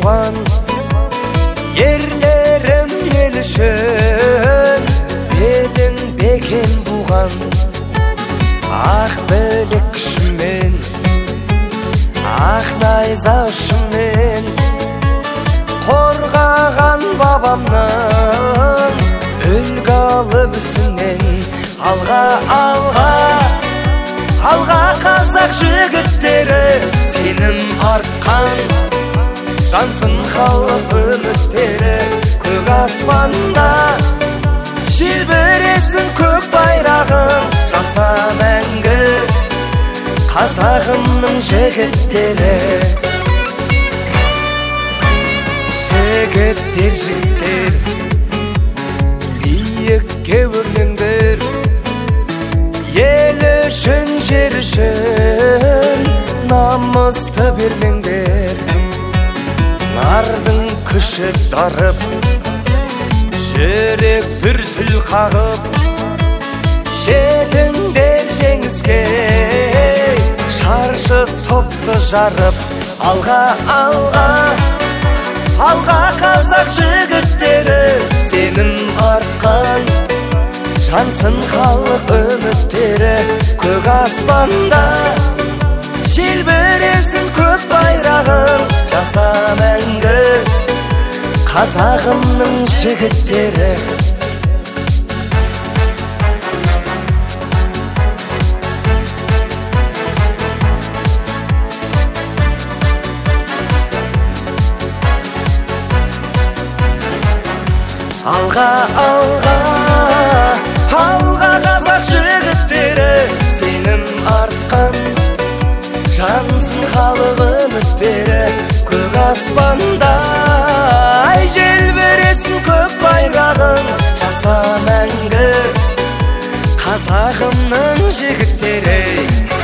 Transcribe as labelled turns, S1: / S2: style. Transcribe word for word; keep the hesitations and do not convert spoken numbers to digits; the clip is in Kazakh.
S1: туған, ерлерім ел үшін белін бекен буған. Ақ білек күшімен, ақ найза ұшымен қорғаған бабамның үлгі алып ісінен. Алға, алға, алға қазақ жігіттері, сенім артқан жансың халық үміттері. Көк аспанда желбіресін көк байрағын, жаса мәңгі қазағымның жігіттері. Жігіттер, жігіттер, биікке өрлеңдер, ел үшін, жер үшін намысты берлеңдер. Нардың күші дарып, жүрек дүрсіл қағып, жетіңдер жеңіске шаршы топты жарып. Алға, алға, алға қазақ жігіттері, сенім артқан жансың халық үміттері. Көк аспанда желбіресін көк байрағын, жаса мәңгі қазағымның жігіттері. Алға, алға, алға қазақ жігіттері, сенім артқан жансың халық үміттері. Көк аспанда желбіресін көк байрағын, жаса мәңгі қазағымның жігіттері.